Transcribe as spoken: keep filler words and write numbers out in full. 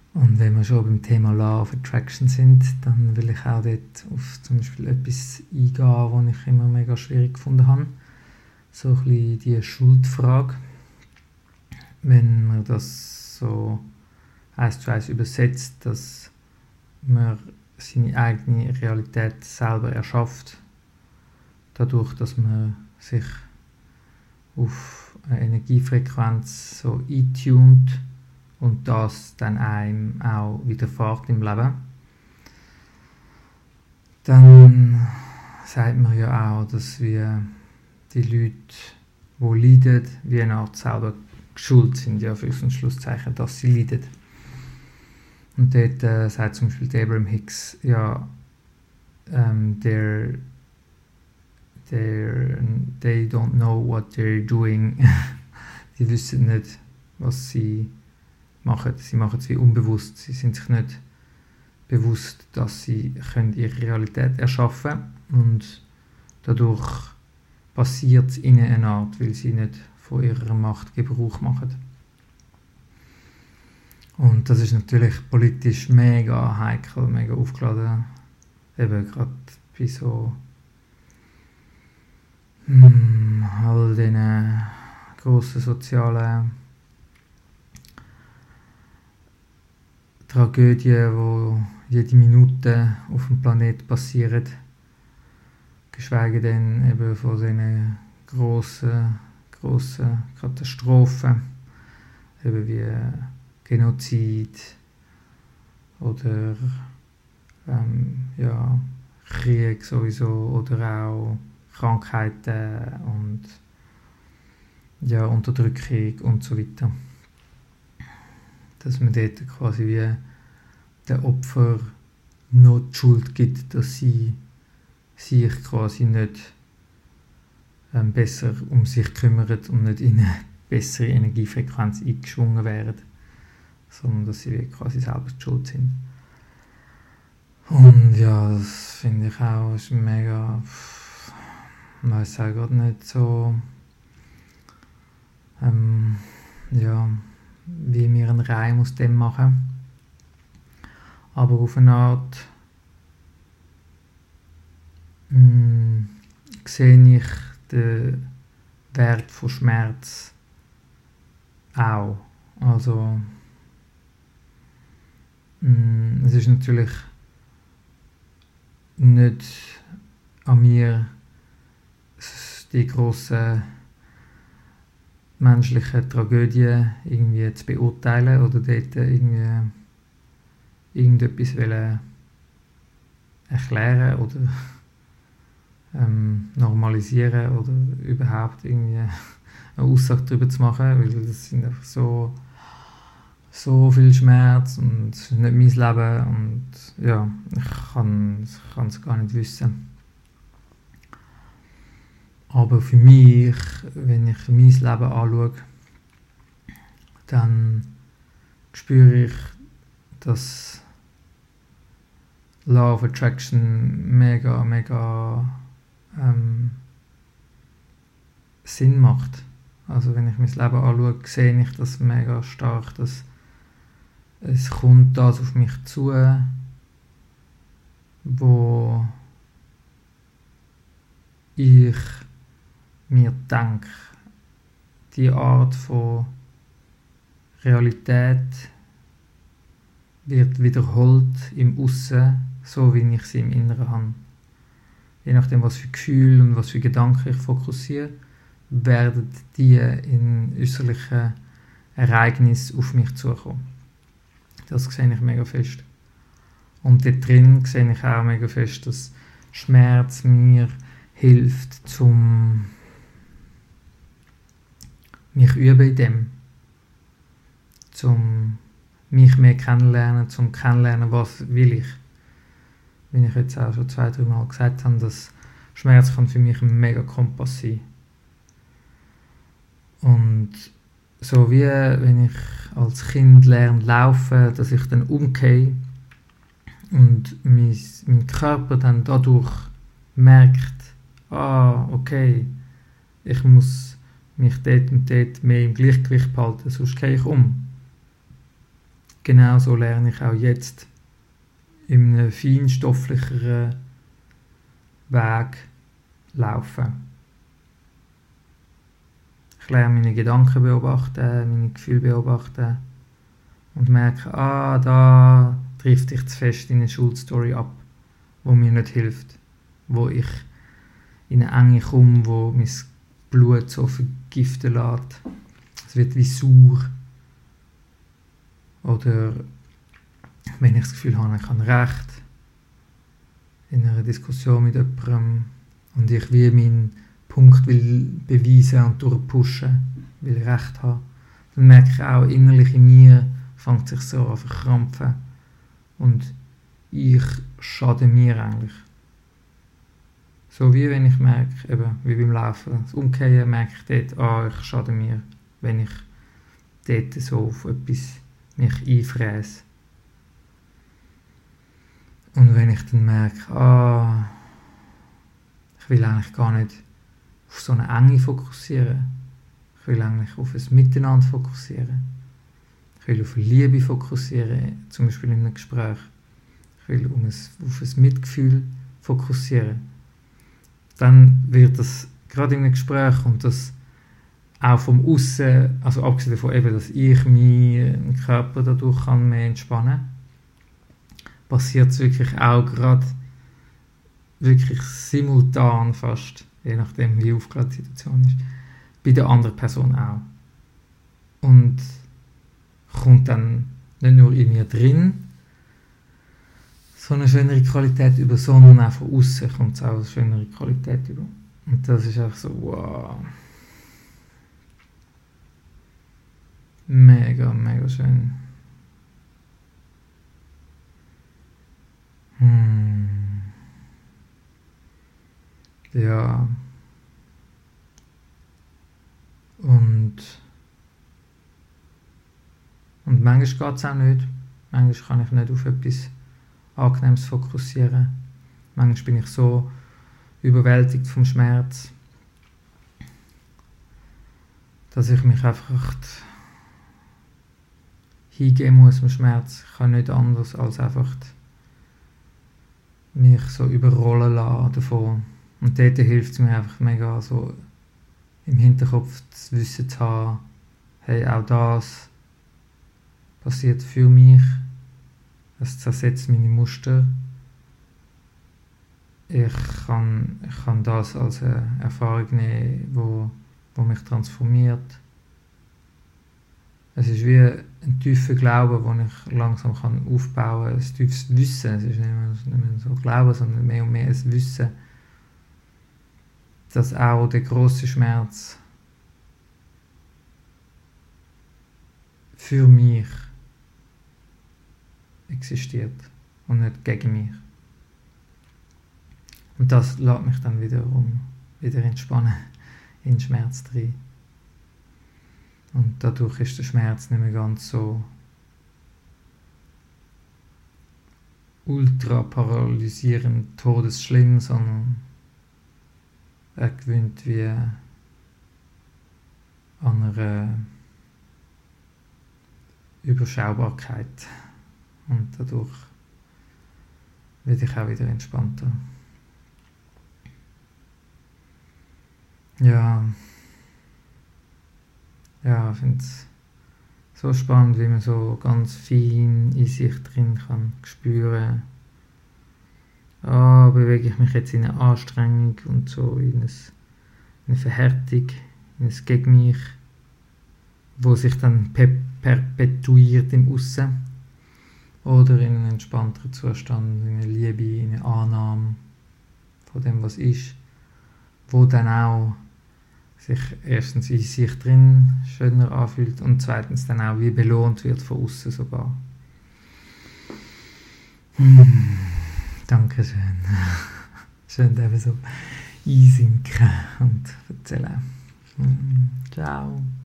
Und wenn wir schon beim Thema Law of Attraction sind, dann will ich auch dort auf zum Beispiel etwas eingehen, was ich immer mega schwierig gefunden habe. So ein bisschen die Schuldfrage. Wenn man das so eins zu eins übersetzt, dass man seine eigene Realität selber erschafft, dadurch, dass man sich auf eine Energiefrequenz so eintunt und das dann einem auch widerfährt im Leben. Dann sagt man ja auch, dass wir die Leute, die leiden, wie eine Art selber schuld sind, ja, für und Schlusszeichen, dass sie leiden. Und dort äh, sagt zum Beispiel Abraham Hicks, ja, ähm, they're, they're, they don't know what they're doing. Die wissen nicht, was sie machen. Sie machen es wie unbewusst. Sie sind sich nicht bewusst, dass sie können ihre Realität erschaffen können. Und dadurch passiert es ihnen eine Art, weil sie nicht von ihrer Macht Gebrauch machen. Und das ist natürlich politisch mega heikel, mega aufgeladen. Eben gerade bei so hm, all diesen grossen sozialen Tragödien, die jede Minute auf dem Planeten passieren. Geschweige denn eben von diesen grossen, grossen Katastrophen, eben wie Genozid oder ähm, ja, Krieg sowieso oder auch Krankheiten und ja, Unterdrückung und so weiter. Dass man dort quasi wie den Opfer noch die Schuld gibt, dass sie sich quasi nicht ähm, besser um sich kümmern und nicht in eine bessere Energiefrequenz eingeschwungen werden, sondern dass sie quasi selber die Schuld sind. Und ja, das finde ich auch ist mega, ich weiß auch gerade nicht so, ähm, ja, wie wir einen Reim aus dem machen. Aber auf eine Art mh, sehe ich den Wert von Schmerz auch. Also mh, es ist natürlich nicht an mir, die grossen menschlichen Tragödien irgendwie zu beurteilen oder dort irgendwie irgendetwas wollen erklären oder ähm, normalisieren oder überhaupt irgendwie eine Aussage darüber zu machen, weil das sind einfach so so viel Schmerz und es ist nicht mein Leben und ja, ich kann es gar nicht wissen. Aber für mich, wenn ich mein Leben anschaue, dann spüre ich, dass Law of Attraction mega, mega ähm, Sinn macht. Also wenn ich mein Leben anschaue, sehe ich das mega stark, dass es kommt das auf mich zu, wo ich mir denke, die Art von Realität wird wiederholt im Aussen, so wie ich sie im Inneren habe. Je nachdem, was für Gefühle und was für Gedanken ich fokussiere, werden die in äußerlichen Ereignissen auf mich zukommen. Das sehe ich mega fest. Und dort drin sehe ich auch mega fest, dass Schmerz mir hilft, zum mich üben in dem, zum mich mehr kennenlernen, zum kennenlernen, was will ich. Wie ich jetzt auch schon zwei, drei Mal gesagt habe, dass Schmerz kann für mich ein mega Kompass sein. Und so wie wenn ich als Kind lerne laufen, dass ich dann umgehe und mein, mein Körper dann dadurch merkt, ah, okay, ich muss mich dort und dort mehr im Gleichgewicht behalten, sonst gehe ich um. genauso lerne ich auch jetzt in einem feinstofflicheren Weg laufen. Ich lerne meine Gedanken beobachten, meine Gefühle beobachten und merke, ah, da trifft ich zu fest in eine Schuldstory ab, wo mir nicht hilft, wo ich in eine Enge komme, wo mein Blut so vergiften lässt. Es wird wie sauer. Oder wenn ich das Gefühl habe, ich habe recht in einer Diskussion mit jemandem und ich wie meinen Punkt will beweisen und durchpushen, will Recht haben, dann merke ich auch, innerlich in mir fängt sich so an zu verkrampfen und ich schade mir eigentlich. So wie wenn ich merke, eben, wie beim Laufen, das Umkehren, merke ich dort, ah, ich schade mir, wenn ich dort so auf etwas mich einfräse. Und wenn ich dann merke, ah, ich will eigentlich gar nicht auf so eine Enge fokussieren, ich will eigentlich auf ein Miteinander fokussieren, ich will auf Liebe fokussieren, zum Beispiel in einem Gespräch, ich will um ein, auf ein Mitgefühl fokussieren, dann wird das, gerade in einem Gespräch, und das auch vom Aussen, also abgesehen davon eben, dass ich meinen Körper dadurch kann mehr entspannen kann, passiert es wirklich auch gerade wirklich simultan fast, je nachdem wie aufgeladen die Situation ist, bei der anderen Person auch. Und kommt dann nicht nur in mir drin so eine schönere Qualität über, sondern auch von außen kommt es auch eine schönere Qualität über. Und das ist einfach so, wow. Mega, mega schön. Hm. Ja. Und und manchmal geht es auch nicht. Manchmal kann ich nicht auf etwas Angenehmes fokussieren. Manchmal bin ich so überwältigt vom Schmerz, dass ich mich einfach hingeben muss dem Schmerz. Ich kann nicht anders als einfach mich so überrollen lassen davon. Und dort hilft es mir einfach mega, so im Hinterkopf das Wissen zu haben, hey, auch das passiert für mich. Es zersetzt meine Muster. Ich kann, ich kann das als eine Erfahrung nehmen, wo, wo mich transformiert. Es ist wie ein tiefer Glaube, den ich langsam kann aufbauen kann. Ein tiefes Wissen. Es ist nicht mehr, nicht mehr so Glauben, sondern mehr und mehr ein Wissen, dass auch der grosse Schmerz für mich existiert und nicht gegen mich. Und das lässt mich dann wiederum wieder entspannen, in den Schmerz rein. Und dadurch ist der Schmerz nicht mehr ganz so ultra paralysierend, todesschlimm, sondern er gewinnt wie an einer Überschaubarkeit. Und dadurch werde ich auch wieder entspannter. Ja, ja, ich finde es so spannend, wie man so ganz fein in sich drin kann spüren. Ah, bewege ich mich jetzt in eine Anstrengung und so in eine, eine Verhärtung, in ein gegen mich, wo sich dann pe- perpetuiert im Aussen. Oder in einen entspannteren Zustand, in eine Liebe, in eine Annahme von dem, was ist, wo dann auch sich erstens in sich drin schöner anfühlt und zweitens dann auch wie belohnt wird von außen sogar. Hm, danke schön. Schön, dass wir so einsinken und erzählen. Hm, ciao.